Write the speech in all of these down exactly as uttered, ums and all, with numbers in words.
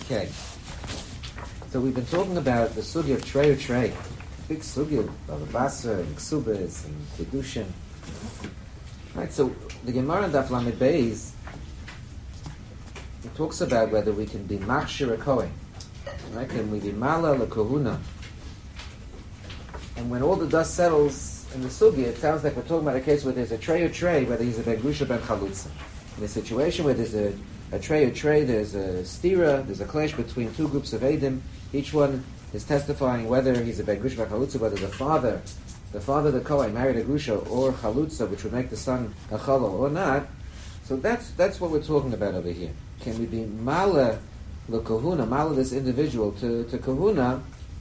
Okay. So we've been talking about the sugya of Trey or Trey. Big sugya of Basa and Ksubas and Kedushin. Right, so the Gemara in Daf Lamed Beis, it talks about whether we can be Machshir a Kohen. Right? Can we be Mala la Kohuna? And when all the dust settles in the sugya, it sounds like we're talking about a case where there's a Trey or Trey, whether he's a Ben Grusha Ben Chalutza. In a situation where there's a a tray or tray, there's a stira, there's a clash between two groups of Eidim. Each one is testifying whether he's a Ben Grusha Ben Chalutza, whether the father, the father of the Kohen married a Grusha or Chalutza, which would make the son a Chalal or not. So that's that's what we're talking about over here. Can we be Mala the Kahuna, Mala this individual to, to Kahuna?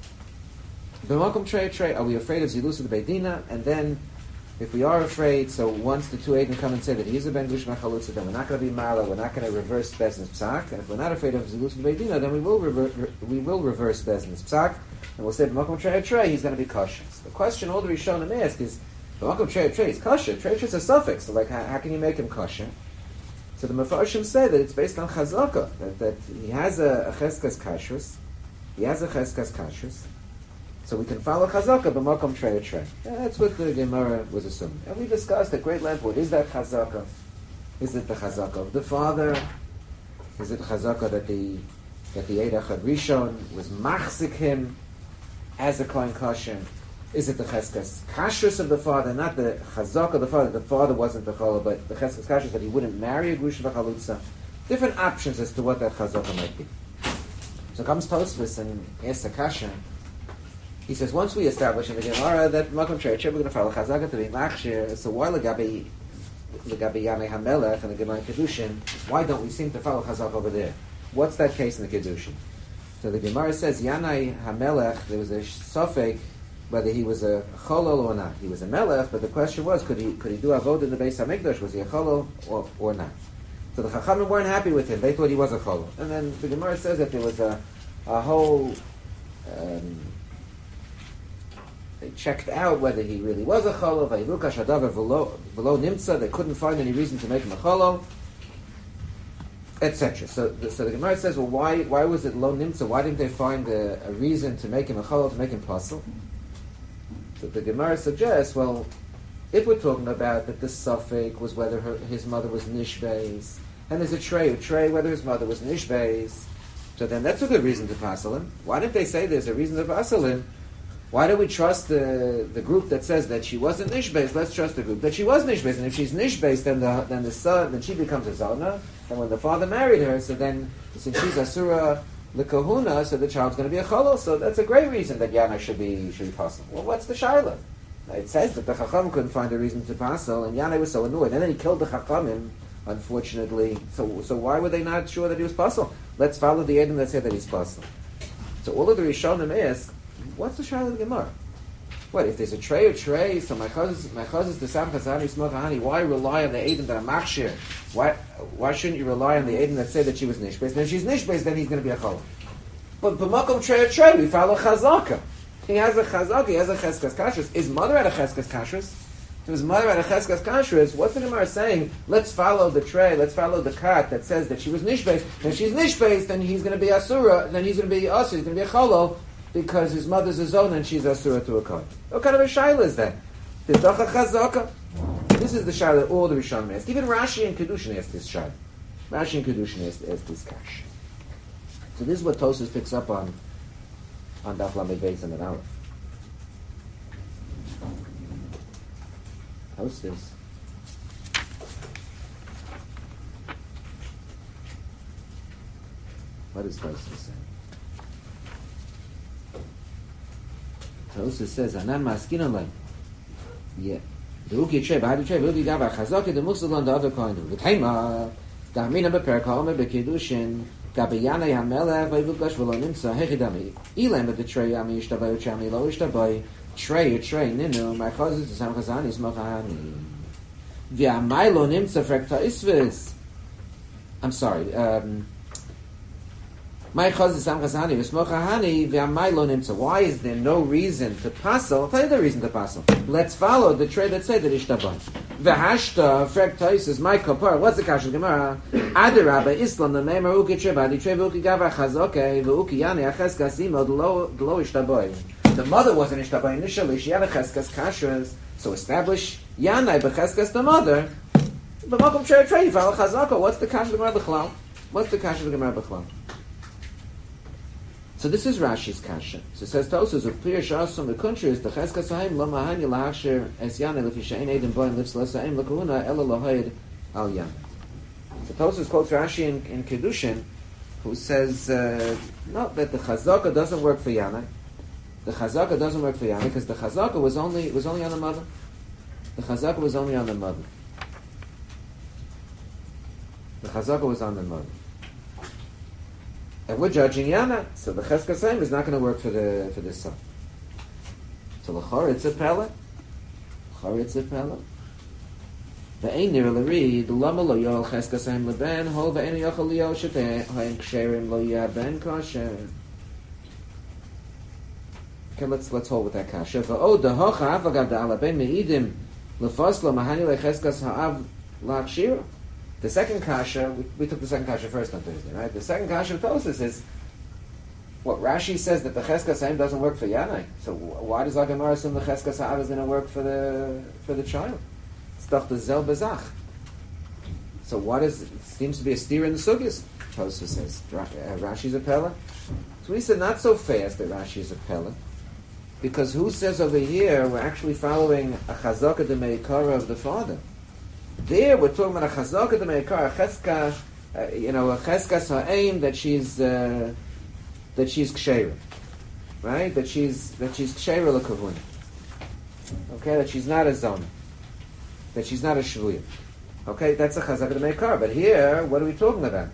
B'makom tray or tray, are we afraid of Zilus of the Beidina? And then if we are afraid, so once the two Eidim come and say that he's a Ben Grusha Ben Chalutza, then we're not going to be Mala, we're not going to reverse Bezdin's Psak. And if we're not afraid of Zilus of the Beidina, then we will rever- we will reverse Bezdin's Psak, and we'll say B'makom tray or tray, he's going to be kosher. So the question all the Rishonim ask is, B'makom tray or tray is kosher. Tray is a suffix, so like how, how can you make him kosher? So the Mefarshim say that it's based on Chazaka, that, that he has a, a Cheskas Kashrus, he has a Cheskas Kashrus, so we can follow Chazaka b'makom trei or trei. That's what the Gemara was assuming. And we discussed at great length, what is that Chazaka? Is it the Chazaka of the father? Is it the Chazaka that the that the Eid Achad Rishon was machzik him as a Kohen Kosher? Is it the Cheskas Kashrus of the father, not the Chazaka of the father? The father wasn't the Chala, but the Cheskas Kashrus that he wouldn't marry a Grusha v'Chalutza. Different options as to what that Chazaka might be. So comes Tosfos and asks a kasha. He says, once we establish in the Gemara that Makom Trei we're going to follow Chazaka to be Machshir, so why Legabi Legabi Yanei HaMelech and the Gemara Kedushin, why don't we seem to follow Chazaka over there? What's that case in the Kedushin? So the Gemara says, Yanei HaMelech, there was a suffix whether he was a Cholol or not. He was a Melech, but the question was, could he could he do Avod in the Beis HaMikdash? Was he a Cholol or, or not? So the Chachamim weren't happy with him. They thought he was a Cholol. And then the Gemara says that there was a, a whole... Um, They checked out whether he really was a cholol. Vayiluk hashadavar v'lo v'lo nimtza. They couldn't find any reason to make him a cholol, et cetera. So, the, so the Gemara says, well, why why was it lo nimtza? Why didn't they find a, a reason to make him a cholol, to make him pasul? So the Gemara suggests, well, if we're talking about that the suffix was whether her, his mother was nishbeis, and there's a tray or tray whether his mother was nishbeis, so then that's a good reason to pasul him. Why didn't they say there's a reason to pasul him? Why do we trust the the group that says that she wasn't nishbeis? Let's trust the group that she was nishbeis. And if she's nishbeis, then the then the son then she becomes a zona. And when the father married her, so then since she's asura lekahuna, so the child's going to be a cholol. So that's a great reason that Yana should be should be pasul. Well, what's the shaila? It says that the chacham couldn't find a reason to pasul, and Yana was so annoyed, and then he killed the chachamim. Unfortunately, so so why were they not sure that he was pasul? Let's follow the Edom that said that he's pasul. So all of the Rishonim ask, what's the shaila of the Gemara? What, if there's a tray or tray, so my chazes, my chazes, the Sam Chazani, Smachahani, why rely on the Eidim that are machshir? Why, why shouldn't you rely on the Eidim that say that she was nishbeis? And if she's nishbeis, then he's going to be a cholol. But b'makom tray or tray, we follow Chazaka. He has a Chazaka, he has a Cheskas Kashrus. His mother had a Cheskas Kashrus. If his mother had a Cheskas Kashrus, what's the Gemara saying? Let's follow the tray, let's follow the kat that says that she was nishbeis. And if she's nishbeis, then he's going to be asura, then he's going to be asur, he's going to be a cholol, because his mother's a zona and she's asura to a kohen. What kind of a shaila is that? This is the shaila all the Rishonim asked. Even Rashi and Kedushin asked this shaila. Rashi and Kedushin asked, asked this kash. So this is what Tosfos picks up on on Daf Lamed Beis and Aleph. Tosfos. What does Tosfos say? Tosfos says, "Anan maskin alay." Yeah. The Ruki Trei, Bahadi Trei, Ruki Gava Chazaka, the Musalon, the other kind of the Taima, the Amina Beperkal, the Kedushin, Gabayana Yamela, Vavukash Volonimsa, Hechidami, Elam, but the Trey Yami Ishtabay, Chami, Loishtabay, Trey, Trey, Ninu, my causes to Sam Chazani, Smachani. Via Milo Nimsa Frekta Isvis. I'm sorry, um, My chazis samchas hani v'smocha hani v'amai lo nimtza. Why is there no reason to passel? I'll tell you the reason to passel. Let's follow the trade that said that ishtaban. V'hashta frek toises my kapar. What's the kasha gemara? Adirabba islam the memer uki trebadi tre v'uki gava chazoke v'uki yani acheskas imo d'lo ishtaboy. The mother wasn't ishtaboy initially. She had a cheskas kashras. So establish yanai b'cheskas the mother. But makom tre tre follow chazaka. What's the kasha gemara b'chlal? What's the kasha gemara b'chlal? So this is Rashi's kasha. So it says Tosas of clear shasum the country is the cheskas haim lo mahani lahashir es yanei lefi she'ein edim boim lips lesaim lekahuna ela lahayd al yan. So Tosas quotes Rashi in, in Kedushin, who says uh, no, that the chazaka doesn't work for yanei. The chazaka doesn't work for yanei because the chazaka was only was only on the mother. The chazaka was only on the mother. The chazaka was on the mother. And we're judging Yana, so the Cheskas Haim is not going to work for the for the son. So l'chor it's a pella, l'chor it's a pella. Ve'ein nir l'ri the lama lo yol Cheskas Haim leben hol ve'ein yochel liyo shete haim ksherim lo yah ben kosher. Okay, let's let's hold with that kasha. Ve'od dehocha avagav da'ala ben meidim lefoslo mahani lecheskas ha'av la'achshira. The second kasha, we, we took the second kasha first on Thursday, right? The second kasha of Tosas is what Rashi says that the Cheskas Haim doesn't work for Yanai. So why does Agamar assume the Cheskas Ha'av is going to work for the for the child? It's doch the Zel Bezach. So what is? It seems to be a steer in the Sugyas. Tosas says Rashi's a pella. So we said not so fast that Rashi is a pella, because who says over here we're actually following a Chazaka de Meikara of the father? There we're talking about a chazaka de meikar, a cheska, uh, you know, a cheskas ha'aim that she's uh, that she's ksheira, right? That she's that she's ksheira l'kavuna. Okay, that she's not a zona, that she's not a shvuya. Okay, that's a chazaka de meikar. But here, what are we talking about?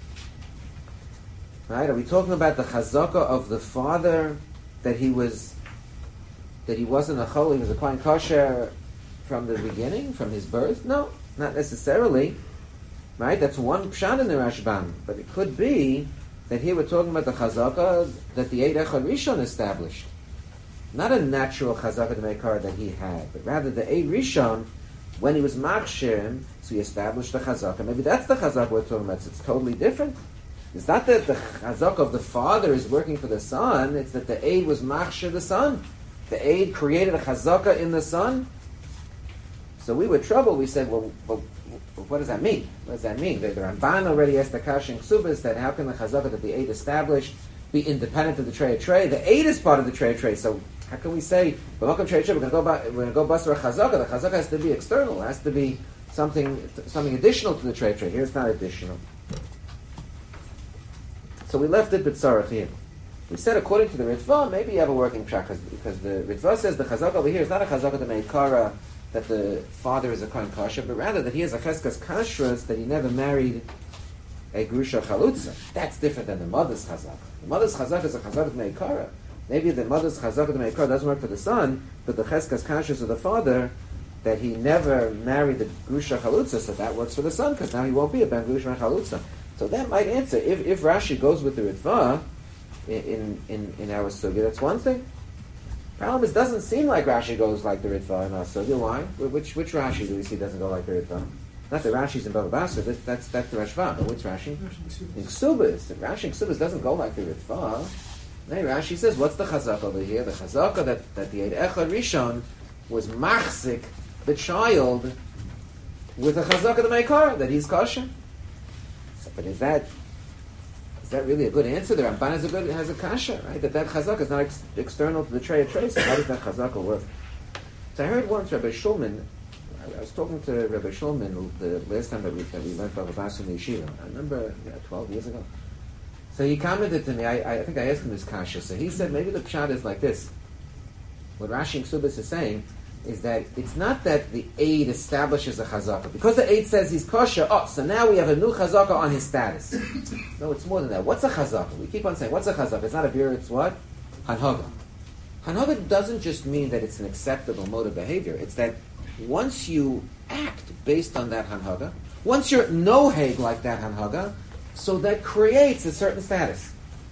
Right? Are we talking about the chazaka of the father that he was that he wasn't a chol, he was a kohen kosher from the beginning, from his birth? No, not necessarily. Right? That's one pshat in the Rashban. But it could be that here we're talking about the chazaka that the Eid Echad Rishon established. Not a natural chazaka to meikar that he had, but rather the Eid Rishon, when he was machshir, so he established the chazaka. Maybe that's the chazaka we're talking about. So it's totally different. It's not that the chazaka of the father is working for the son, it's that the Eid was machshir the son. The Eid created a chazaka in the son. So we were troubled. We said, well, well, what does that mean? What does that mean? The, the Ramban already asked the Kashin Ksubas that how can the chazaka that the Eid established be independent of the Trey Trey? The Eid is part of the Trey Trey. So how can we say, well, welcome Trey Trey, we're going to go by, we're going to go bust a chazaka? The chazaka has to be external. It has to be something something additional to the Trey Trey. Here it's not additional. So we left it b'tzarach here. We said according to the Ritva, maybe you have a working pshat because the Ritva says the chazaka over here is not a chazaka to meikara that the father is a kohen kosher, but rather that he has a cheskas kashras that he never married a grusha chalutza. That's different than the mother's chazaka. The mother's chazaka is a chazaka meikara. Maybe the mother's chazaka meikara doesn't work for the son, but the cheskas kashras of the father that he never married the grusha chalutza, so that works for the son because now he won't be a ben grusha chalutza. So that might answer if if Rashi goes with the Ritva in in in our sugya. That's one thing. Problem is, it doesn't seem like Rashi goes like the Ritva in our sugya. Why? Which which Rashi do we see doesn't go like the Ritva? Not the Rashi's in Bava Basra. That, that's that's the Rashba. But which Rashi? In Ksubas. The Rashi in Ksubas doesn't go like the Ritva. No, Rashi says, what's the chazaka over here? The chazaka that that the Eid Echad Rishon was machzik the child with a chazaka the meikar that he's kosher. So, but is that is that really a good answer? The Ramban has a good has a kasha, right? That that chazaka is not ex- external to the tray of trace. So how does that chazaka work? So I heard once Rabbi Shulman. I, I was talking to Rabbi Shulman the last time that we that we went Bava Basra in the yeshiva. I remember yeah, twelve years ago. So he commented to me. I, I think I asked him his kasha. So he said maybe the pshat is like this. What Rashi and Ksubas is saying is that it's not that the aid establishes a chazaka. Because the aid says he's kosher, oh, so now we have a new chazaka on his status. No, it's more than that. What's a chazaka? We keep on saying, what's a chazaka? It's not a beer, it's what? Hanhaga. Hanhaga doesn't just mean that it's an acceptable mode of behavior. It's that once you act based on that hanhaga, once you're no hag like that hanhaga, so that creates a certain status.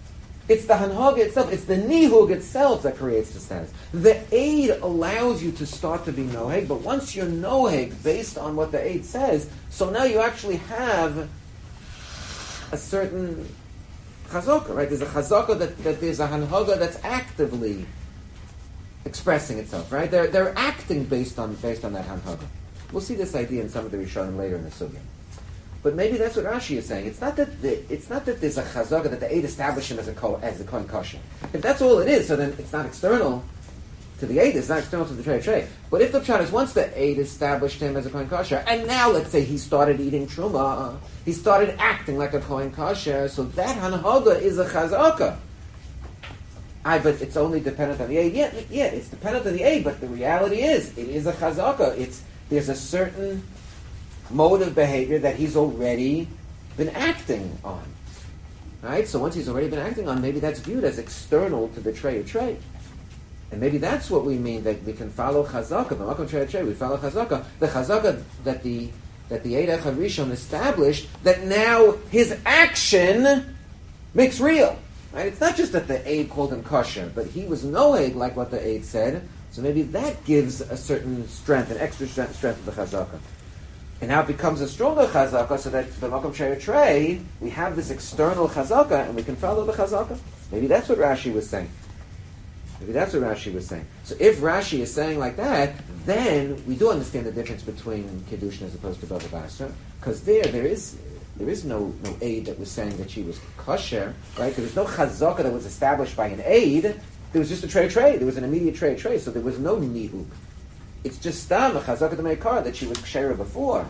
It's the hanhaga itself, it's the nihug itself that creates the status. The aid allows you to start to be noheg, but once you're noheg, based on what the aid says, so now you actually have a certain chazaka, right? There's a chazaka that, that there's a hanhaga that's actively expressing itself, right? They're they're acting based on based on that hanhaga. We'll see this idea in some of the Rishonim later in the sugya. But maybe that's what Rashi is saying. It's not that the, it's not that there's a chazaka that the aid established him as a ko, as a kohen kosher. If that's all it is, so then it's not external to the aid. It's not external to the trey trey. But if the pshat is once the aid established him as a kohen kosher, and now let's say he started eating truma, he started acting like a kohen kosher, so that hanhaga is a chazaka. I, but it's only dependent on the aid. Yeah, yeah, it's dependent on the aid. But the reality is, it is a chazaka. It's there's a certain mode of behavior that he's already been acting on. Right? So once he's already been acting on, maybe that's viewed as external to the tray of tray. And maybe that's what we mean, that we can follow chazaka, the makom tray of tray, we follow chazaka, the chazaka that the that the Eid Echad Rishon established, that now his action makes real. Right? It's not just that the aid called him kosher, but he was noeg like what the aid said, so maybe that gives a certain strength, an extra strength, strength of the chazaka. And now it becomes a stronger chazaka, so that the makom tray tray, we have this external chazaka, and we can follow the chazaka. Maybe that's what Rashi was saying. Maybe that's what Rashi was saying. So if Rashi is saying like that, then we do understand the difference between Kiddushin as opposed to Bava Basra, because there, there is there is no, no aid that was saying that she was kosher, right? There was no chazaka that was established by an aid. There was just a tray tray. There was an immediate tray tray, so there was no nihuk. It's just stam a chazaka to meikar that she was kshera before,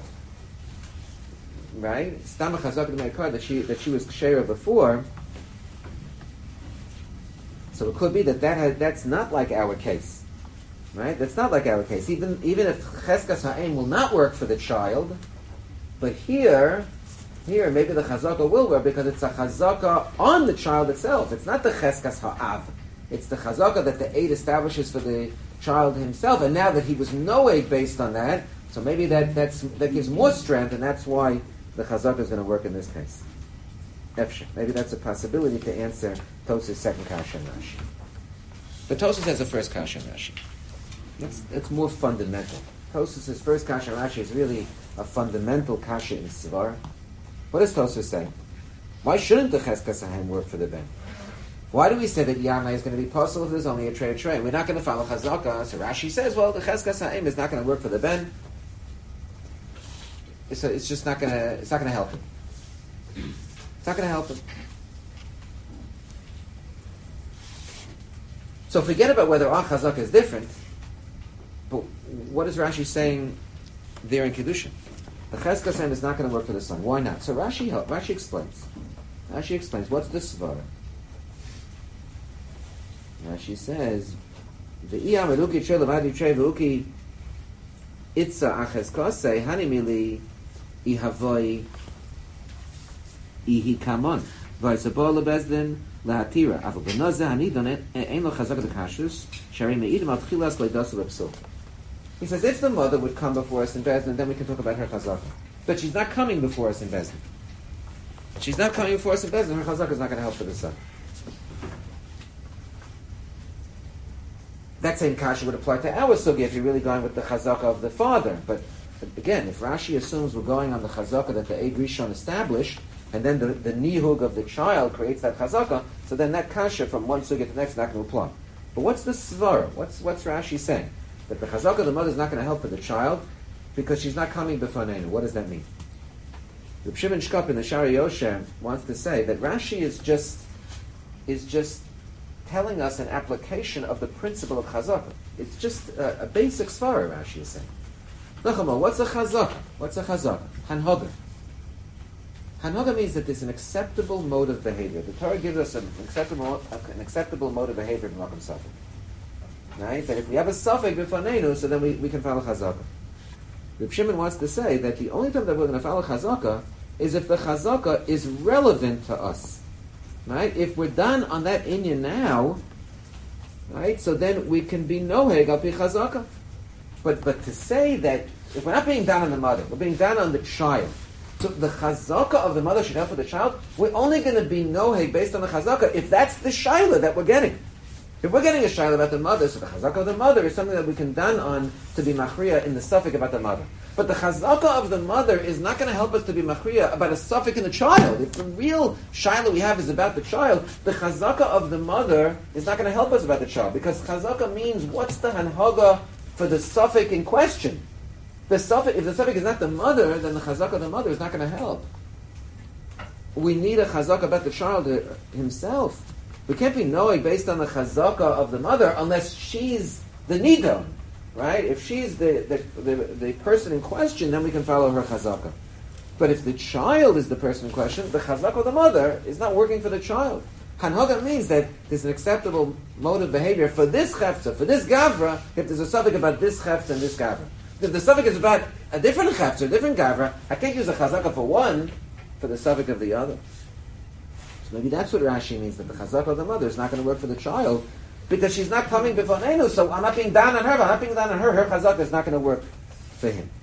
right? Stam a chazaka to meikar that she that she was kshera before. So it could be that, that has, that's not like our case, right? That's not like our case. Even even if cheskas ha'em will not work for the child, but here, here maybe the chazaka will work because it's a chazaka on the child itself. It's not the cheskas ha'av. It's the chazaka that the aid establishes for the child himself, and now that he was noeg based on that, so maybe that that's, that gives more strength, and that's why the chazaka is going to work in this case. Efshe. Maybe that's a possibility to answer Tos's second kasha in Rashi. But Tosus has a first kasha in Rashi. It's, it's more fundamental. Tos's first kasha in Rashi is really a fundamental kasha in Svar. What does Tosus say? Why shouldn't the cheskas ha'em work for the ben? Why do we say that Yamai is going to be possible if there's only a tray of tray? We're not going to follow chazaka. So Rashi says, well, the cheskas ha'em is not going to work for the ben. So it's just not going to. It's not going to help him. It's not going to help him. So forget about whether our chazaka is different. But what is Rashi saying there in Kiddushin? The cheskas ha'em is not going to work for the son. Why not? So Rashi Rashi explains. Rashi explains. What's the svara? Rashi says, "Ve'iyam eluki trei levadi trei ve'uki itza acheskosei hanimili ihavoi ihi kamon v'aisabol lebezdin lahatira aval b'nozeh hanidon ein lo chazak dekashus shari me'idim al tchilas leidos lepsul." He says, if the mother would come before us in Bezdin, then we can talk about her chazaka. But she's not coming before us in Bezdin. She's not coming before us in Bezdin. Her chazaka is not going to help for the son. That same kasha would apply to our sugya if you're really going with the chazaka of the father. But again, if Rashi assumes we're going on the chazaka that the Eid Rishon established, and then the, the nihug of the child creates that chazaka, so then that kasha from one sugya to the next is not going to apply. But what's the svara? What's what's Rashi saying? That the chazaka of the mother is not going to help for the child because she's not coming b'fanenu. What does that mean? Reb Shimon Shkop in the Shari Yosher wants to say that Rashi is just is just telling us an application of the principle of chazaka. It's just a, a basic svara, Rashi is saying. Nachama, what's a chazaka? What's a chazaka? Hanhaga. Hanhaga means that there's an acceptable mode of behavior. The Torah gives us an acceptable, an acceptable mode of behavior in Makom Safek. Right? That if we have a Safek b'fanenu, so then we, we can follow chazaka. Reb Shimon wants to say that the only time that we're going to follow chazaka is if the chazaka is relevant to us. Right? If we're done on that inyan now, right, so then we can be noheg al pi chazaka. But but to say that if we're not being down on the mother, we're being down on the child, So the chazaka of the mother should help with the child. We're only going to be noheg based on the chazaka if that's the shaila that we're getting. If we're getting a shaila about the mother, so the chazaka of the mother is something that we can dan on to be machriya in the suffix about the mother. But the chazaka of the mother is not going to help us to be machriya about a suffix in the child. If the real shaila we have is about the child, the chazaka of the mother is not going to help us about the child, because chazaka means what's the hanhaga for the suffix in question. The suffix, if the suffix is not the mother, then the chazaka of the mother is not going to help. We need a chazaka about the child himself. We can't be knowing based on the chazaka of the mother unless she's the nidon, right? If she's the, the, the, the person in question, then we can follow her chazaka. But if the child is the person in question, the chazaka of the mother is not working for the child. Hanhaga means that there's an acceptable mode of behavior for this chefza, for this gavra, if there's a suffix about this chefza and this gavra. If the suffix is about a different chefza, a different gavra, I can't use a chazaka for one for the suffix of the other. So maybe that's what Rashi means, that the chazaka of the mother is not going to work for the child because she's not coming before Nenu, so I'm not being down on her, but I'm not being down on her, her chazaka is not going to work for him.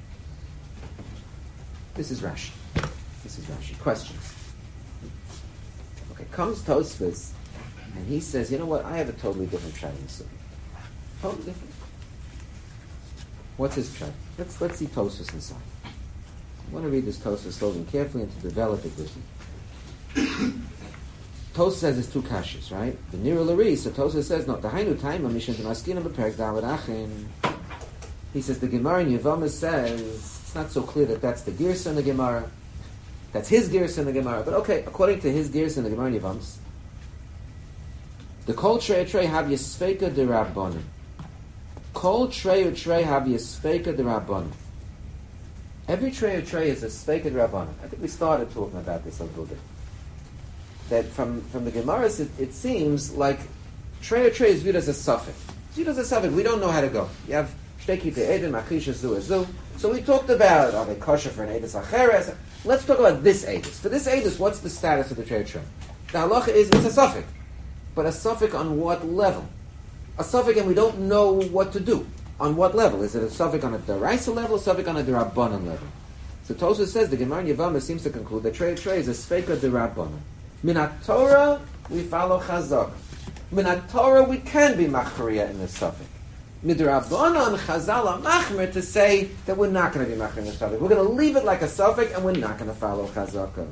This is Rashi. This is Rashi. Questions? Okay, comes Tosfos, and he says, you know what, I have a totally different Chinese. Totally different. What's his try? Let's let's see Tosfos inside. I want to read this Tosfos slowly and carefully and to develop it with you. Tosfos says it's two kashas, right? The Nira Lari, so Tosfos says, no, the Hainu Taima Mishan Tamaskina B'Perek David Achin. He says the Gemara in Yevamah says it's not so clear that that's the Girsa in the Gemara. That's his Girsa in the Gemara. But okay, according to his Girsa in the Gemara in Yevamah, the Kol Trei Trei have Yisfeika de Rabbanim. Kol Trei or Trei have Yisfeika de Rabbanim. Every Trei or Trei is a Sfeika de Rabbanim. I think we started talking about this a little bit. That from, from the Gemaras, it, it seems like Trei or Trei is viewed as a suffix. It's viewed as a suffix. We don't know how to go. You have Shteki te Eden, Machisha zu zu. So we talked about, are they kosher for an Edis Acheres? Let's talk about this Edis. For this Edis, what's the status of the Trei or Trei? The halacha is, it's a suffix. But a suffix on what level? A suffix and we don't know what to do. On what level? Is it a suffix on a deraisa level, a suffix on a derabbanan level? So Tosfos says, the Gemara in Yevamah seems to conclude that Trei Trei is a sfeika derabbanan. Minat Torah, we follow chazak. Minat Torah, we can be machriya in the suffix. Midrabbanan, chazal machmer to say that we're not going to be machriya in the suffix. We're going to leave it like a suffix and we're not going to follow chazaka.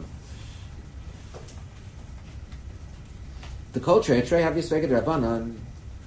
The Kol Trei Trei have yisfeika derabbanan.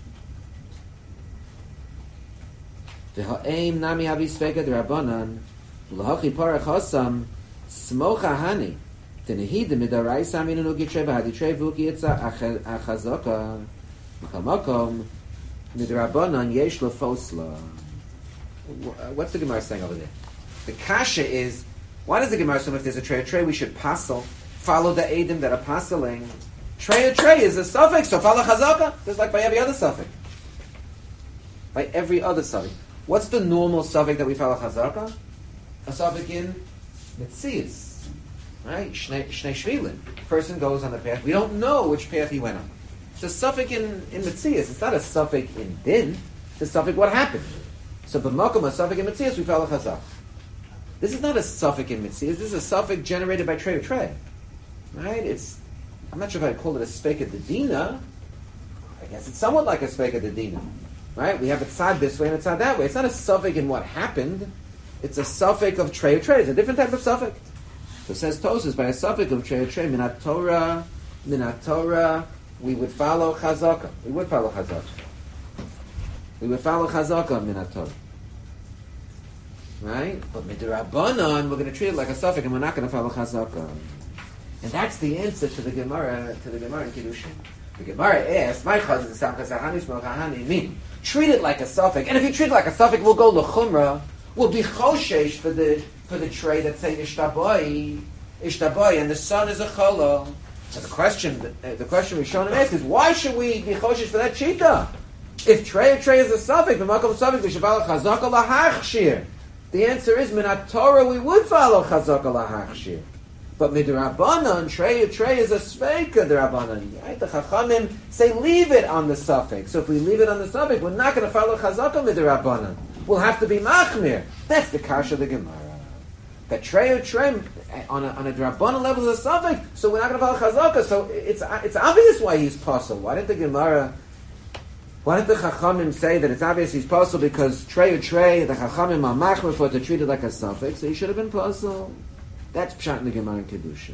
V'ha'eim nami have yisfeika derabbanan. L'hachi parach hasam smocha hani. Tenehid midaraisa minunu gitrei v'haditrei v'uki yitza achazaka. Machamakom midrabbanan yesh lefosla. What's the Gemara saying over there? The kasha is, why does the Gemara say if there's a trei trei we should passel, follow the edim that are passeling? Trei trei is a suffix, so follow chazaka, just like by every other suffix. By every other suffix. What's the normal suffix that we follow chazaka? A suffix in Metzias, right? Shnei Shvilin. Person goes on the path. We don't know which path he went on. It's a suffix in, in Metzias. It's not a suffix in Din. It's a suffix what happened. So b'makom a suffix in Metzias, we follow chazaka. This is not a suffix in Metzias. This is a suffix generated by Trei or Trei. Right? It's, I'm not sure if I'd call it a Speika Dedina. I guess it's somewhat like a Speika Dedina. Right? We have a tzad this way and a tzad that way. It's not a suffix in what happened. It's a suffix of Trei or Trei. It's a different type of suffix. So it says Tosfos, by a suffix of Trei or Trei, minat Torah, minat Torah, we would follow chazaka. We would follow chazaka. We would follow chazaka minat Torah. Right? But midrabbanan, we're going to treat it like a suffix and we're not going to follow chazaka. And that's the answer to the Gemara, to the Gemara in Kiddushin. The Gemara asks, "My chazan samchas ahani shmol kahani mean treat it like a suffix, and if you treat it like a suffix, we'll go lechumra. We'll be choshesh for the for the tray that say ishtaboi, ishtaboi, and the son is a cholol." So the question, the, the question we shown him ask is, why should we be choshesh for that shita? If tray or tray is a suffix, the makom suffix, we should follow chazaka lahachshir. The answer is minat Torah. We would follow chazaka lahachshir. But midrabbanan, trei trei is a speika drabanan. Right? The chachamim say leave it on the suffix. So if we leave it on the suffix, we're not going to follow chazaka midrabbanan. We'll have to be machmir. That's the kasha of the Gemara. That trey or trey on a, on a drabbanan level is a suffix, so we're not going to follow chazaka. So it's it's obvious why he's possible. Why didn't the Gemara? Why didn't the Chachamim say that it's obvious he's possible because trey or trey, the Chachamim are machmer for to treat it like a suffix, so he should have been possible. That's pshat in the Gemara in Kedushin.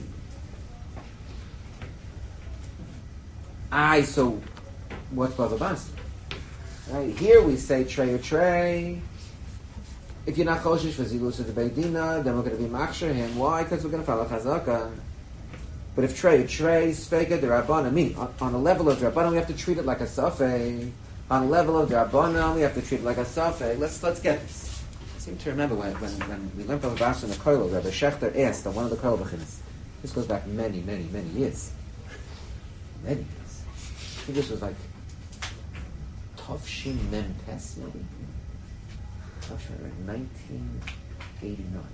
Aye, so what's Bava Basra? Right, here we say trey or trey. If you're not choshish for zilus of the beidina, then we're going to be machshir him. Why? Because we're going to follow chazaka. But if trey or trey, speka the rabbanon, I mean, on, on a level of rabbanon, we have to treat it like a safei. On a level of rabbanon, we have to treat it like a safei. Let's let's get this. I seem to remember when when, when we learned Bava Basra in the Kollel, Rabbi Shechter asked on one of the Kollel Bechinas. This goes back many, many, many years. Many years. I think this was like Tovshin Mem Tes, maybe. Tovshin, right? nineteen eighty-nine.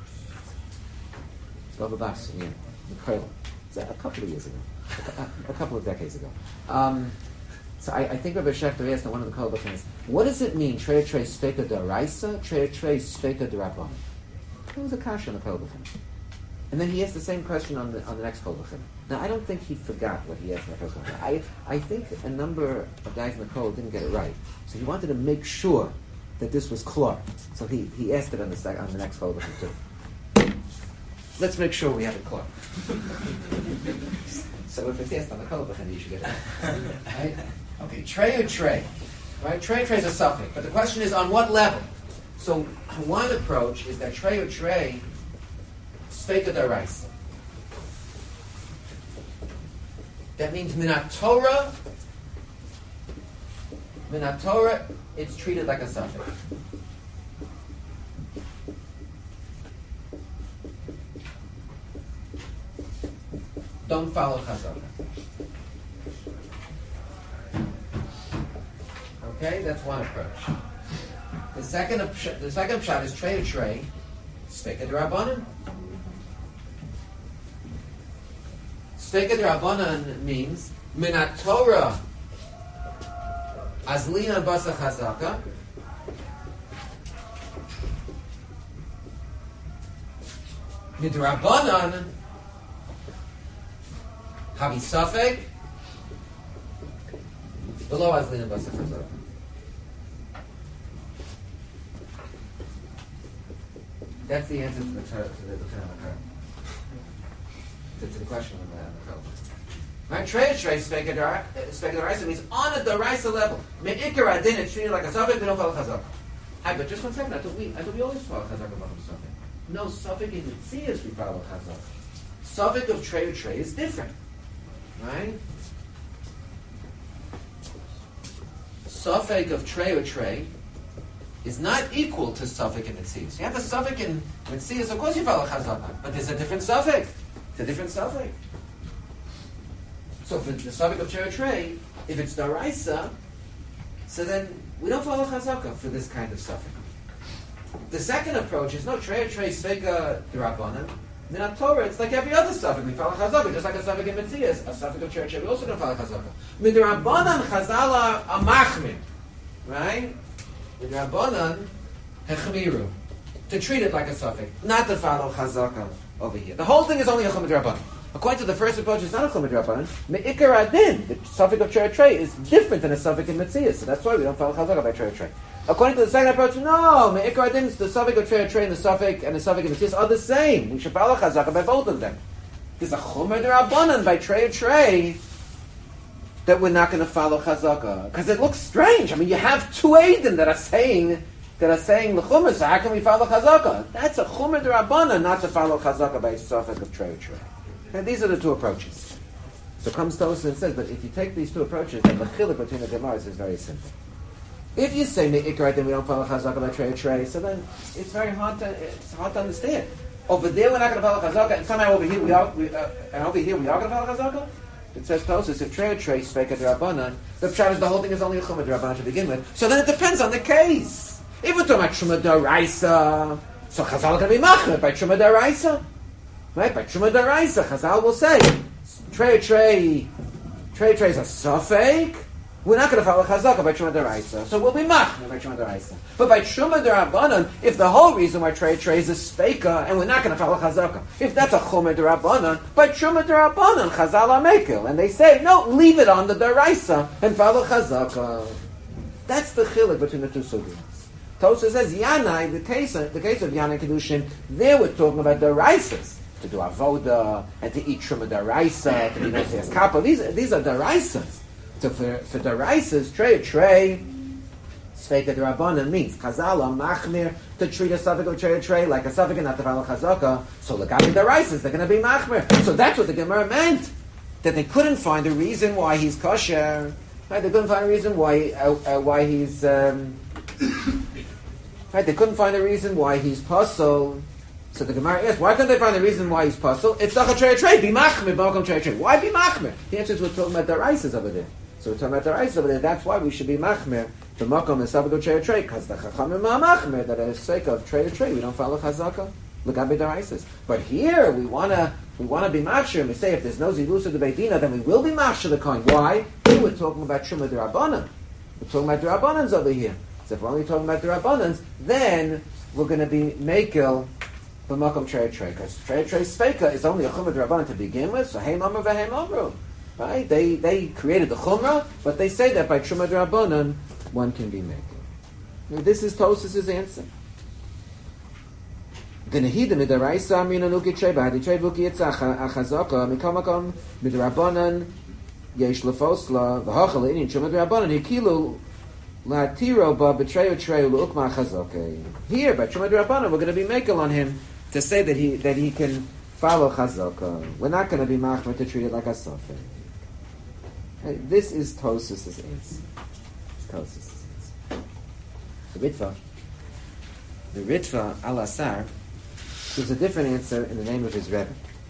Bava Basra, yeah, the Kollel. It's a couple of years ago, a, a couple of decades ago. Um, so I, I think Rabbi Shechter asked on one of the Kollel Bechinas, what does it mean, trey trey speka d'oraisa, trey trey speka d'rabbanan? It was a kasha on the Kollel Bechinas. And then he asked the same question on the on the next Kollel Bechinas. Now, I don't think he forgot what he asked in the first one. I, I think a number of guys in the Kollel didn't get it right. So he wanted to make sure that this was clear. So he, he asked it on the, sec, on the next Kollel Bechinas too. Let's make sure we have it clear. So if it's asked on the Kollel Bechinas, you should get it right. Right? Okay, trey or trey. Right? Trey trey is a suffix. But the question is on what level? So one approach is that trey or trey speka d'oraisa. That means minat Torah, minat Torah, it's treated like a suffix. Don't follow chazaka. Okay, that's one approach. The second the second pshat is trey or trey, speka d'rabbanan. Speka d'rabbanan means minat Torah azlina basa chazaka midrabbanan havi safek below azlina basa chazaka. That's the answer to the to the, to the, to the question on the right? Trey trey speka d'oraisa means on a d'oraisa level. Me'ikar adin, it's treated like a suffix. We don't follow chazaka. Hi, but just one second. I thought we I thought we always follow chazaka about the suffix. No, suffix in the tzias we follow chazaka. Suffix of trey or trey is different, right? Suffix of trey or trey is not equal to suffix in Metzias. You have a suffix in Metzias, of course you follow chazaka, but there's a different suffix. It's a different suffix. So for the suffix of trey or trey, if it's d'oraisa, so then we don't follow chazaka for this kind of suffix. The second approach is no trey or trey speka d'rabbanan. Minat Torah, it's like every other suffix. We follow chazaka, just like a suffix in Metzias. A suffix of trey or trey, we also don't follow chazaka. Midrabbanan chazala amachmir, right? The Rabbanan hechmiru, to treat it like a suffix, not to follow chazaka over here. The whole thing is only a chumad Rabbanan. According to the first approach, it's not a chumad Rabbanan. Me'ikar adin, the suffix of trey trey is different than a suffix in Metzias, so that's why we don't follow chazaka by trey trey. According to the second approach, no, me'ikar adin, the suffix of trey trey and the suffix and the suffix in Metzias are the same. We should follow chazaka by both of them. There's a chumad Rabbanan by trey trey that we're not going to follow chazaka because it looks strange. I mean, you have two eidim that are saying that are saying the chumah. So how can we follow chazaka? That's a chumah d'rabbanan, not to follow chazaka by suffix of trey trey. And these are the two approaches. So comes Tosfos and says, but if you take these two approaches, then the chiluk between the gemaras is very simple. If you say me'ikar, then we don't follow chazaka by trey trey. So then it's very hard to it's hard to understand. Over there we're not going to follow chazaka, and somehow over here we are, we, uh, and over here we are going to follow chazaka. It says Tosfos, if trey or trey speka d'rabbanan, the pshat is the whole thing is only a chumad d'rabbanan to begin with. So then it depends on the case. If we're talking about truma d'oraisa, so Chazal can be machmer by truma d'oraisa, right? By truma d'oraisa, Chazal will say trey or trey, trey or trey is a suffix, we're not going to follow Chazaka by Truma Deraisa, so we'll be Machmir by Truma Deraisa. But by Truma Derabanan, if the whole reason why Trey Trey is a Speika, and we're not going to follow Chazaka, if that's a Chumer Derabanan, by Truma Derabanan, Chazal HaMekel, and they say, no, leave it on the Deraisa and follow Chazaka. That's the chiluk between the two sugyas. Tosa says, Yanai, the case, the case of Yanai Kedushin, there we're talking about Deraisas. To do avoda and to eat truma daraisa, to be nosias kappa. These these are daraisas. So for for daraisas, trey trey, sveika derabanan means chazala machmir to treat a suffix of trey trey like a suffix and not to follow chazaka. So lagabi daraisas, they're going to be machmir. So that's what the Gemara meant, that they couldn't find a reason why he's kosher. Right? They couldn't find a reason why uh, uh, why he's um, right. They couldn't find a reason why he's puzzle. So the Gemara asks, why couldn't they find the reason why he's puzzled? It's not a trey trey, be machmir, b'makom trey trey. Why be machmir? The answer is we're talking about the raisas over there. So we're talking about the raisas over there. That's why we should be machmir. The makom is sabbath trey trey, because the chachamim are machmir, that is sake of trey trey, we don't follow chazaka. Look at the raisas. But here we wanna we wanna be machshir, and we say if there's no zilus of the beidina, then we will be machshir the coin. Why? Here we're talking about truma d'rabbanan. We're talking about d'rabbanans over here. So if we're only talking about d'rabbanans, then we're going to be mekel. B'makom trei trei, because trei trei sveika is only a chumrah d'rabbanan to begin with. So hey mamru v'hei mamru, right? They they created the chumrah, but they say that by truma d'rabbanan one can be made. This is Tosas's answer. The nehida midaraisa amina nuki trei b'hadi trei buki yitzach achazaka mikol makom midrabbanan yesh lefosla v'hachal inin truma d'rabbanan hikilu. Latiro ba betrayo treyu luukma chazaka. Here by truma d'rabbanan we're going to be mekel on him to say that he that he can follow chazaka. We're not going to be machmir to treat it like a sofek. Hey, this is Tosas's answer. Tosas's answer. The Ritva, the Ritva al Asar, gives a different answer in the name of his Rebbe.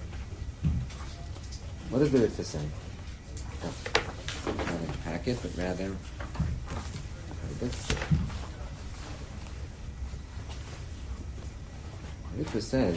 What does the Ritva say? Oh, not in a packet, but rather this. Ritva says,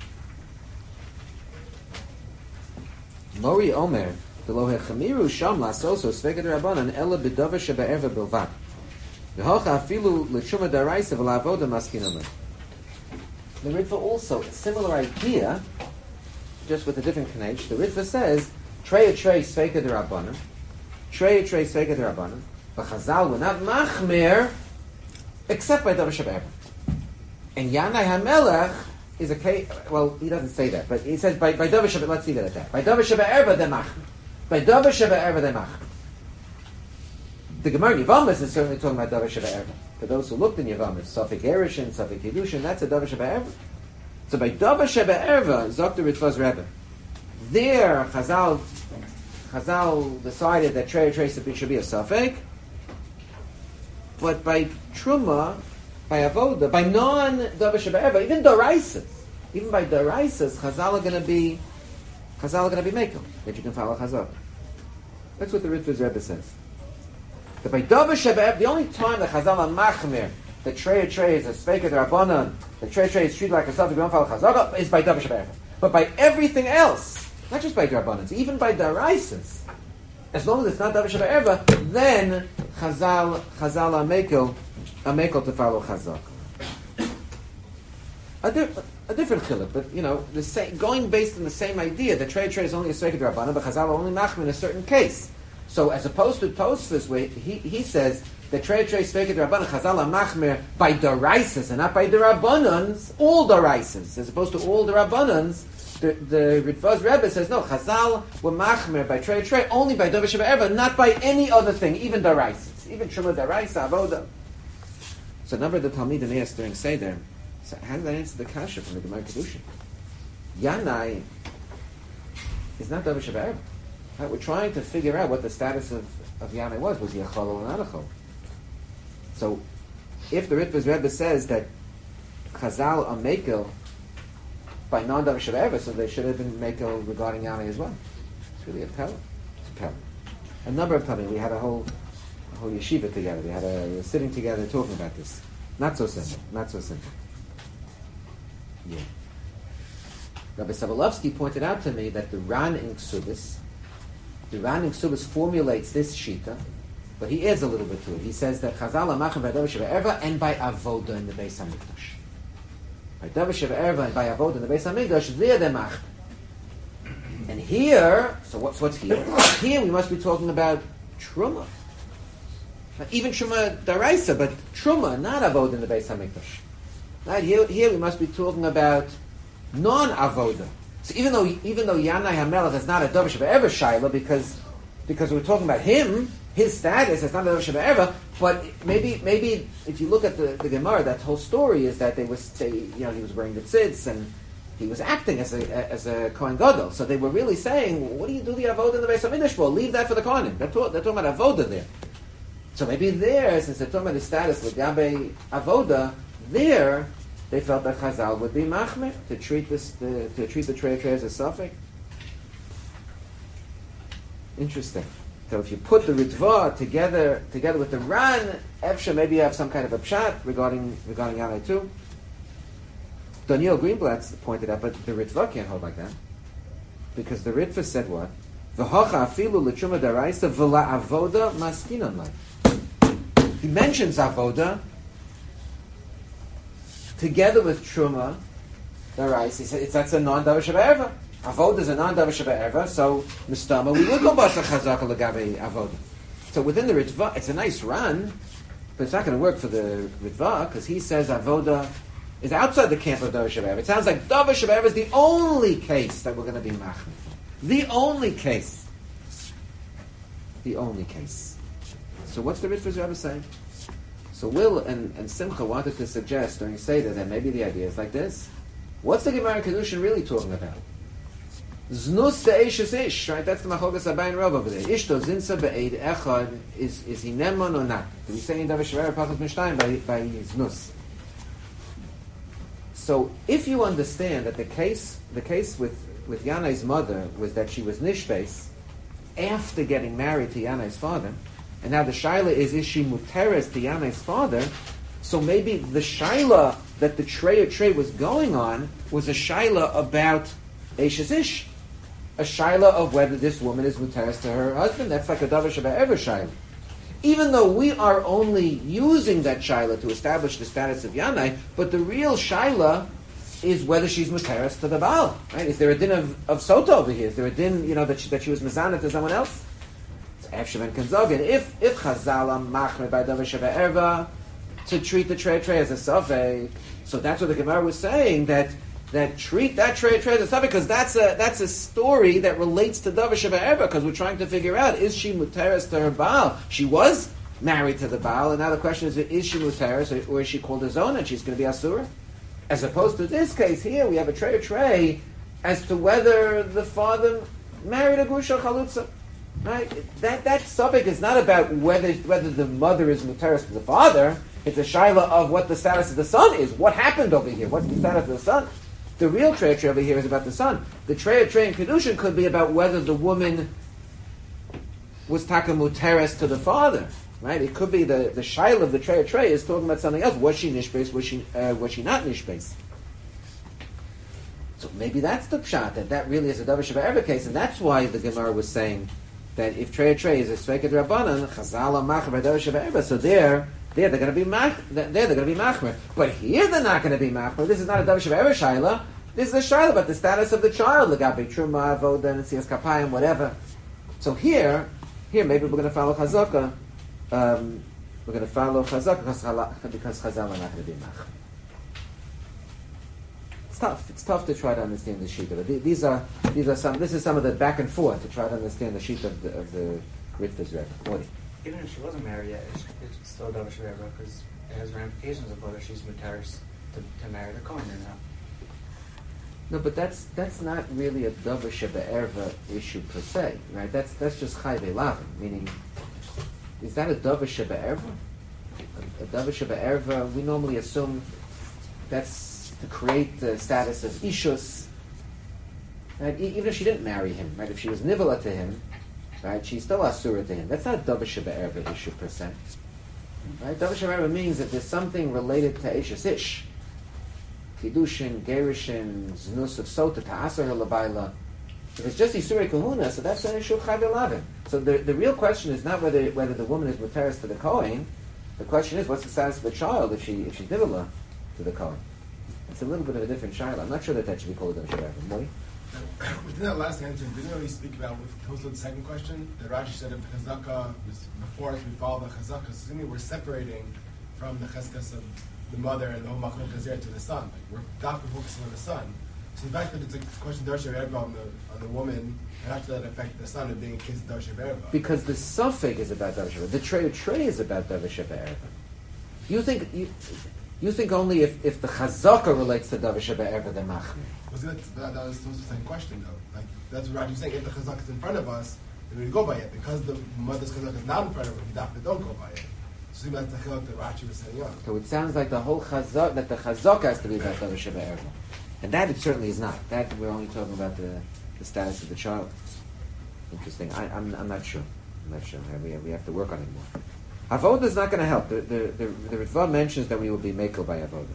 Mori Omer, V'lo hechamiru sham lasoso sveka d'rabbanan ela b'davar shebe'erva bilvad. V'hocha afilu l'shuma d'araisa v'la'avoda maskinama. The Ritva also, a similar idea, just with a different connection. The Ritva says, Trei trei sveka d'rabbanan, Trei trei sveka d'rabbanan, but Chazal were not machmir except by davar shebe'erva. And Yanai HaMelech is a case, well, he doesn't say that, but he says by, by davar shebe'erva, let's leave it at that. By davar shebe'erva, they're machmir. By davar shebe'erva, they're machmir. The Gemara in Yevamos is certainly talking about davar shebe'erva. For those who looked in Yevamos, Safik Erishin, Safik Kedushin, that's a davar shebe'erva. So by davar shebe'erva, Zok the Ritva's Rebbe. There, Chazal, Chazal decided that Trei Trei should be a Safik, but by Truma, by Avoda, by non-davar shebe'erva, even Doraisas, even by Doraisas, Chazal are going to be, Chazal are going to be Mekel, that you can follow Chazal. That's what the Ritva's Rebbe says. That by davar shebe'erva, the only time that Chazal are machmir, that Trei Trei is a Sveika d'Rabbanan, that Trei Trei is treated like a Safik, we don't follow Chazal, is by davar shebe'erva. But by everything else, not just by D'Rabbanans, even by Doraisas, as long as it's not davar shebe'erva, then Chazal, Chazal are Mekel, are Mekel to follow Chazal. A, di- a different chiluk, but you know, the same, going based on the same idea that Trei Trei is only a Sveika d'Rabbanan, but Chazal are only machmir in a certain case. So as opposed to Tosfos, where he, he says that Trei Trei Sveika d'Rabbanan, Chazal are machmir by Doraisas and not by D'Rabbanans, all Doraisas, as opposed to all D'Rabbanans. The, the Ritva's Rebbe says, no, Chazal were machmir by Trei Trei, only by davar shebe'erva, not by any other thing, even Doraisas, even Truma Doraisa, Avoda. So a number of the Talmidim asked during Seder, so how does that answer the kasha from the Gemara Kedushin? Yanai is not davar shebe'erva. Right? We're trying to figure out what the status of, of Yanai was. Was he a chol or not a chol? So, if the Ritva's Rebbe says that Chazal are mekel by non-davar shebe'erva, so they should have been mekel regarding Yanai as well. It's really a pella. It's a pella. A number of times we had a whole, a whole yeshiva together. We had a we were sitting together talking about this. Not so simple. Not so simple. Yeah. Rabbi Sobolovsky pointed out to me that the Ran in Ksubis, the Ran in Ksubis formulates this shita, But he adds a little bit to it. He says that Chazal Amachim by Davar Sheva and by Avoda in the Beis Hamikdash. By Davar Sheva and by Avoda in the Beis Hamikdash, there they're machmir. And here, so what's what's here? Here we must be talking about Truma. Not even Truma Daraisa, but Truma, not Avoda in the Beis Hamikdash. Right? Here, here we must be talking about non-Avoda. So even though even though Yanai HaMelech is not a Davar Sheva Ever Shaila, because because we're talking about him, his status is not a Davar Sheva Ever, but maybe maybe if you look at the, the Gemara, that whole story is that they was say, you know, he was wearing the tzitz and he was acting as a as a Kohen Gadol. So they were really saying, well, what do you do the Avoda in the Beis Hamikdash for? Leave that for the Kohanim. They're, talk, they're talking about Avoda there. So maybe there, since they're talking about his status with Gabe Avoda, there they felt that Chazal would be machmir to treat this the, to treat the trei trei as a suffix. Interesting. So if you put the Ritva together together with the Ran, Efsha, maybe you have some kind of a pshat regarding regarding Yanai too. Daniel Greenblatt pointed out, but the Ritva can't hold like that, because the Ritva said what? V'hocha afilu l'truma daraisa v'la avoda maskinon lai. He mentions avoda together with truma daraisa. He said it's that's a non-davar sheba erva. Avoda is a non-davar sheba erva, so mistama we will go basa chazaka legabe avoda. So within the Ritva, it's a nice run, but it's not going to work for the Ritva because he says avoda is outside the camp of Davar Sheba Erva. It sounds like Davar Sheba Erva is the only case that we're going to be machmir. The only case. The only case. So what's the Ritva's Rebbe saying? So Will and, and Simcha wanted to suggest during Seder that maybe the idea is like this. What's the Gemara Kedushin really talking about? Znus de'esh is ish, right? That's the Machogas Abayin Rav over there. Ishto zinsa be'ed echad, is, is he nemon or not? Do we say in Davar Sheba Erva Pachas Mishnayim by, by Znus? So, if you understand that the case, the case with, with Yanai's mother was that she was nishbeis after getting married to Yanai's father, and now the shaila is, is she muteres to Yanai's father? So maybe the shaila that the trei trei was going on was a shaila about eishes ish, a shaila of whether this woman is muteres to her husband. That's like a davar sheba ever shaila. Even though we are only using that shaila to establish the status of Yanai, but the real shaila is whether she's muteres to the Baal. Right? Is there a din of, of sota over here? Is there a din, you know, that she, that she was mezana to someone else? It's Efshem and Kanzogin. If if Chazal machmir by davar sheba erva to treat the trei trei as a safek, so that's what the Gemara was saying, that that treat that trei trei as a safek, because that's a that's a story that relates to davar sheba erva, because we're trying to figure out, is she muteres to her Baal? She was married to the Baal, and now the question is, is she muteres, or, or is she called a zona and she's going to be asura? As opposed to this case here, we have a trei trei as to whether the father married a gusha chalutza. Right? That that subject is not about whether whether the mother is muteres to the father. It's a shaila of what the status of the son is. What happened over here? What's the status of the son? The real trei trei over here is about the son. The trei trei in kedushin could be about whether the woman was taka muteres to the father. Right? It could be the the shaila of the trei trei is talking about something else. Was she nishbeis? Was she uh, was she not nishbeis? So maybe that's the pshat, that that really is a davar sheba erva case, and that's why the Gemara was saying that if trei trei is a sveiket rabbanan, chazal machmer by davar sheba erva, so there, there they're going to be mach, there they're going to be machmer. But here they're not going to be machmer. This is not a davar sheba erva shaila. This is a shaila about the status of the child, legabe truma, avoda, nesias kapayim, whatever. So here, here maybe we're going to follow chazaka. Um, we're going to follow chazaka because chazal are not going to be machmer. It's tough. It's tough to try to understand the sheet of it. These are these are some. This is some of the back and forth to try to understand the sheet of the of the Ritva's Rebbe. What? Even if she wasn't married yet, it's, it's still davar sheba erva because it has ramifications of whether she's muteres to, to marry the kohen or not. No, but that's that's not really a davar sheba erva issue per se, right? That's that's just chai ve'lavin, meaning is that a davar sheba erva? A, a davar sheba erva, we normally assume that's to create the status of ishus, right? E- even if she didn't marry him, right? If she was nivala to him, right? She's still asura to him. That's not a davar sheba erva issue per se, right? Davar sheba erva means that there's something related to ishus ish, kiddushin, gerushin, znus of sota, ta'asar labayla. If it's just Isurei Kahuna, so that's an issue of Chayv Elavin. So the, the real question is not whether whether the woman is Muteris to the Kohen. The question is, what's the status of the child if she if she's Divila to the Kohen? It's a little bit of a different Shaila. I'm not sure that that should be called a Shabbat. Moi? Within that last answer, didn't really speak about with Tosa's second question. That Rashi said if the Chazaka was before us, we follow the Chazaka. So assuming we're separating from the Cheskas of the mother and the whole Machlokas Chazer to the son. Like we're definitely focusing on the son. So the fact that it's a question of Darsha Verba on the on the woman, and after that affect the son of being a case of Darsha Verba. Because the suffix is about Darsha Verba. The Trey Trey is about Darsha Verba. You think you you think only if, if the Chazaka relates to Darsha Verba then Machmir. Was that, that, that was the same question though. Like that's what Raji's saying. If the Chazaka is in front of us, then we go by it. Because the mother's Chazaka is not in front of her, we definitely don't go by it. So that's the chiluk that Rashi was saying. So it sounds like the whole Chazak that the Chazaka has to be about Darsha Verba. And that it certainly is not. That we're only talking about the, the status of the child. Interesting. I, I'm I'm not sure. I'm not sure. We we have to work on it more. Avoda is not going to help. The the the, the Ritva mentions that we will be makel by Avoda.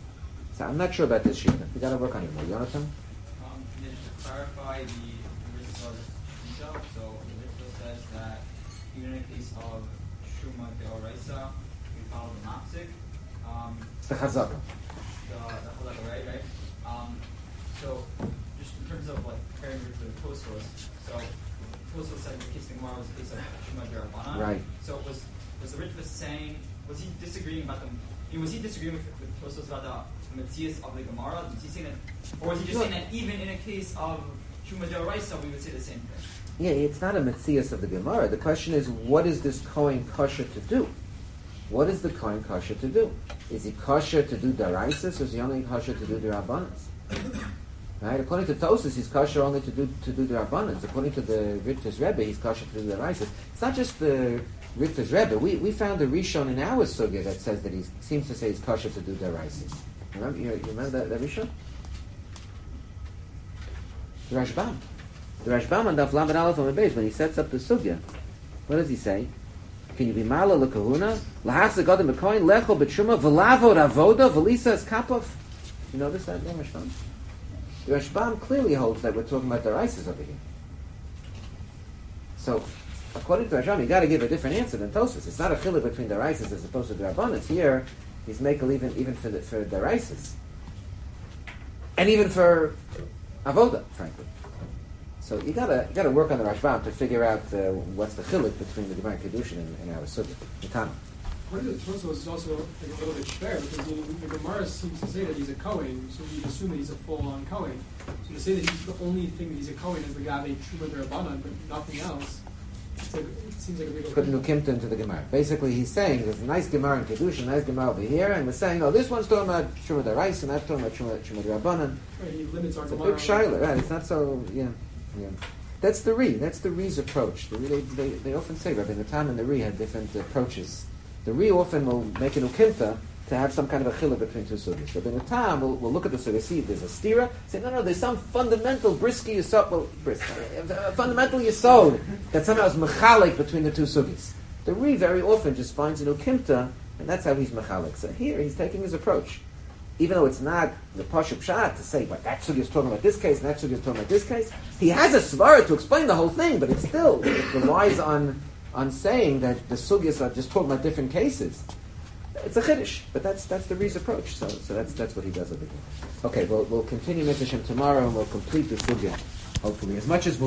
So I'm not sure about this shita. We got to work on it more. Jonathan. Um, just to clarify the Ritva shita. So the Ritva says that even in the case of Shuma Deoraisa, we follow the Mapsik. Um, It's the Chazaka. The the Chazaka, right, right. Um, so, just in terms of like comparing it to the Tosos, so Tosos said the case of Gemara was a case of Shema Derabana. Right. So was was the Ritva saying, was he disagreeing about the, I mean, was he disagreeing with, with Tosos about the Metzias of the Gemara? Was he saying that, or was he just saying that even in a case of Shema Deraisa, we would say the same thing? Yeah, it's not a Metzias of the Gemara. The question is, what is this Kohen kosher to do? What is the Kohen kosher to do? Is he kosher to do Daraisis, or is he only kosher to do the Rabbanas? Right? According to Tosis, he's kosher only to do to do the Rabbanas. According to the Richter's Rebbe, he's kosher to do the Daraisis. It's not just the Richter's Rebbe. We we found a Rishon in our sugya that says that he seems to say he's kosher to do Daraisis. Remember, you, you remember that, that Rishon? The Rashbam. The Rashbam on Daf Lamed Aleph on the base, when he sets up the sugya, what does he say? Can you be mala lekahuna? Lahachze gadol mekoyin lecho betshuma v'lavo ravoda v'lisa es kapov. You notice that name, Rashbam? The Rashbam clearly holds that we're talking about the Daraisas over here. So, according to Rashbam, you got to give a different answer than Tosfos. It's not a chiluk between the Daraisas as opposed to the Rabbanos. Here, he's making even even for the for the Daraisas, and even for avoda, frankly. So you gotta you gotta work on the Rashbam to figure out uh, what's the chiluk between the Gemara Kedushin and, and our Sugya. Tana. According to the Tosos, is also like, a little bit fair because the, the Gemara seems to say that he's a Kohen, so we assume that he's a full-on Kohen. So to say that he's the only thing that he's a Kohen is the Gave Truma Derabbanan, but nothing else, it's like, it seems like a big Put Nukimta into the Gemara. Basically, he's saying there's a nice Gemara in Kedushin, a nice Gemara over here, and we're saying, oh, this one's talking about Truma Derais, and that's talking about Truma Truma Derabbanan. Right, he limits our It's a Gemara. big shaila, right? It's not so, yeah, yeah. That's the Ri. That's the Ri's approach. The Ri, they, they, they often say, Rabbi Natan and the Ri had different approaches. The Ri often will make an ukimta to have some kind of a chiluk between two sugyas. Rabbi Natan will, will look at the sugya, see if there's a stira, say, no, no, there's some fundamental brisky yisod, well, brisk, uh, fundamental yisod that somehow is mechalik between the two sugyas. The Ri very often just finds an ukimta, and that's how he's mechalik. So here he's taking his approach. Even though it's not the Pashup Pshat to say, but that sugya is talking about this case, and that sugya is talking about this case, he has a svara to explain the whole thing, but it still relies on on saying that the sugyas are just talking about different cases. It's a chiddush, but that's that's the Ri's approach. So so that's that's what he does over here. Okay, we'll we'll continue Mitzvah tomorrow, and we'll complete the sugya, hopefully, as much as we'll